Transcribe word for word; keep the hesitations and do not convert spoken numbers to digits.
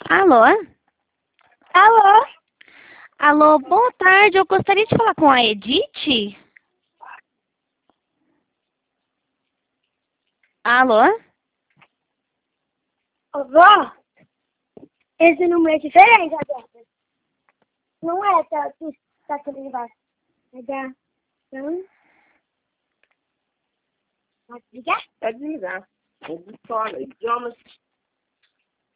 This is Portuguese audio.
Alô? Alô? Alô, boa tarde. Eu gostaria de falar com a Edith. Alô? Vó, esse número é diferente, Roberta. Não é, tá, tu tá aqui embaixo. É da... Não? Pode ligar? Pode ligar. É de escola, idiomas